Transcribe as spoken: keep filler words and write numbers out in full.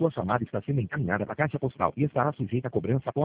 Sua chamada está sendo encaminhada para a caixa postal e estará sujeita a cobrança após